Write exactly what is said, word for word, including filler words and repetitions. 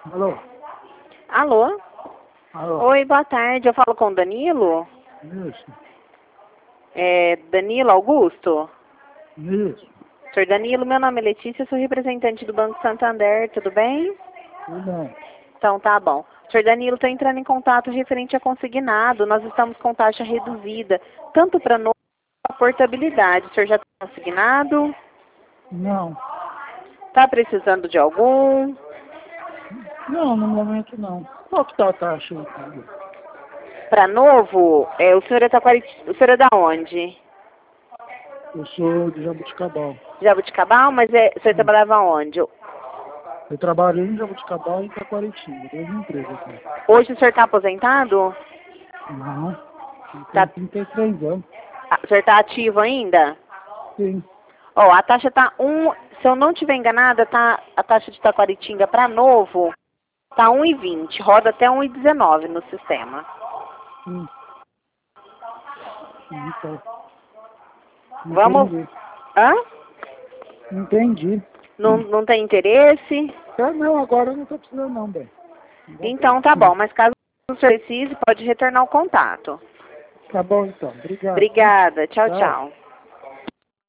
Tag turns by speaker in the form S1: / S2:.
S1: Alô?
S2: Alô?
S1: Alô?
S2: Oi, boa tarde. Eu falo com o Danilo?
S1: Isso.
S2: É Danilo Augusto?
S1: Isso.
S2: Senhor Danilo, meu nome é Letícia, eu sou representante do Banco Santander, tudo bem?
S1: Tudo bem.
S2: Então tá bom. Senhor Danilo, estou entrando em contato referente a consignado. Nós estamos com taxa reduzida, tanto para novo quanto para portabilidade. O senhor já está consignado?
S1: Não.
S2: Está precisando de algum?
S1: Não, no momento não. Qual que tá a taxa aí, cara?
S2: Para novo, é, o senhor é Taquari... o senhor é da onde?
S1: Eu sou de Jabuticabal.
S2: Jabuticabal, mas é, o senhor
S1: Sim.
S2: trabalhava onde?
S1: Eu trabalhei em Jabuticabal e em Taquaritinga, duas empresas aqui.
S2: Hoje o senhor está aposentado?
S1: Não. Eu
S2: Tá,
S1: tenho trinta e três anos.
S2: ah, o senhor está ativo ainda?
S1: Sim.
S2: Ó, a taxa tá um, se eu não estiver enganada, tá a taxa de Taquaritinga para novo tá um e vinte, roda até um e dezenove no sistema.
S1: Sim. Sim, tá.
S2: Vamos?
S1: Entendi.
S2: Hã?
S1: Entendi.
S2: Não, não tem interesse?
S1: Ah, não, agora eu não tô precisando não, bem. Não dá
S2: Então
S1: tempo.
S2: tá bom, mas caso o senhor precise, pode retornar o contato.
S1: Tá bom então. Obrigado, tá?
S2: Obrigada, tchau,
S1: Tchau.
S2: tchau.